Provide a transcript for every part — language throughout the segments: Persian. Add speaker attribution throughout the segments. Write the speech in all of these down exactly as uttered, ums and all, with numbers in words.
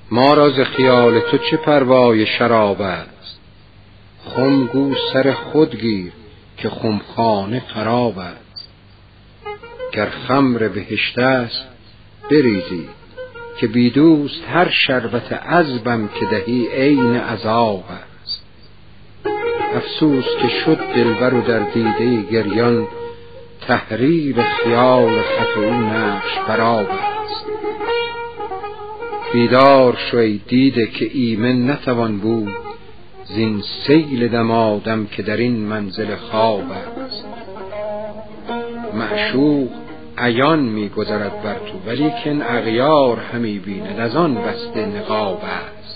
Speaker 1: ما را ز خیال تو چه پروای شراب است؟ خم گو سر خود گیر که خمخانه خراب است. گر خمر بهشت است بریزی که بی دوست هر شربت عذبم که دهی عین عذاب است. افسوس که شد دلبر و در دیده گریان تحریر خیال خط او نقش برآب است. بیدار شو ای دیده که ایمن نتوان بود زین سیل دمادم که در این منزل خواب است. معشوق عیان می گذرد بر تو ولیکن اغیار همی بیند از آن بسته نقاب است.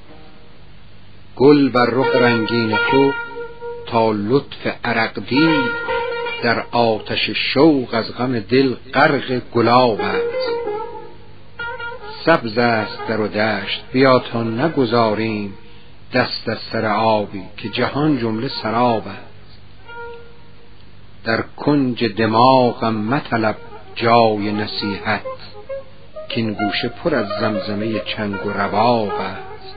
Speaker 1: گل بر رخ رنگین تو تا لطف عرق دید در آتش شوق از غم دل غرق گلاب است. سبز است در و دشت بیا تا نگذاریم دست از سر آبی که جهان جمله سراب است. در کنج دماغم مطلب جای نصیحت که این گوشه پر از زمزمه چنگ و رباب است.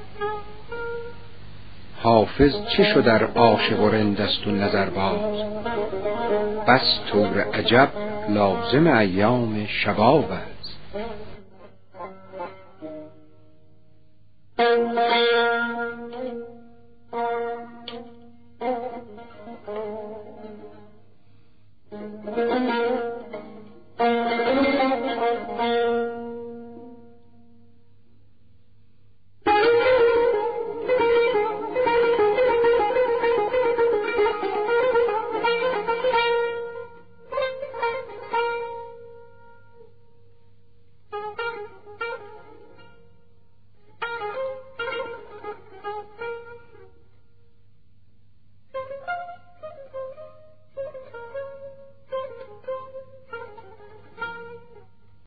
Speaker 1: حافظ چه شد در عاشق و رند است و نظرباز؟ بس طور عجب لازم ایام شباب است.